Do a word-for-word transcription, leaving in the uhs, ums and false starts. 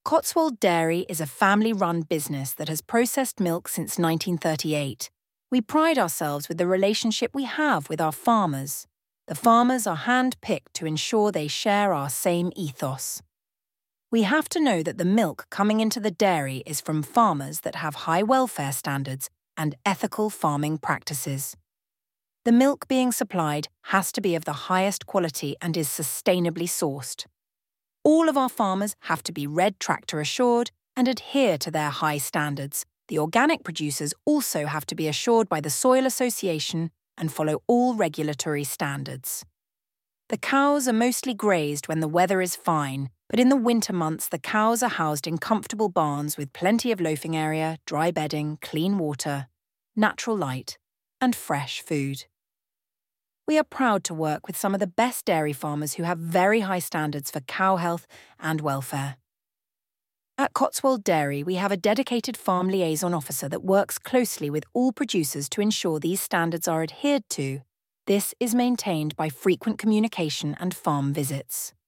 Cotswold Dairy is a family-run business that has processed milk since nineteen thirty-eight. We pride ourselves with the relationship we have with our farmers. The farmers are hand-picked to ensure they share our same ethos. We have to know that the milk coming into the dairy is from farmers that have high welfare standards and ethical farming practices. The milk being supplied has to be of the highest quality and is sustainably sourced. All of our farmers have to be Red Tractor assured and adhere to their high standards. The organic producers also have to be assured by the Soil Association and follow all regulatory standards. The cows are mostly grazed when the weather is fine, but in the winter months the cows are housed in comfortable barns with plenty of loafing area, dry bedding, clean water, natural light, and fresh food. We are proud to work with some of the best dairy farmers who have very high standards for cow health and welfare. At Cotswold Dairy, we have a dedicated farm liaison officer that works closely with all producers to ensure these standards are adhered to. This is maintained by frequent communication and farm visits.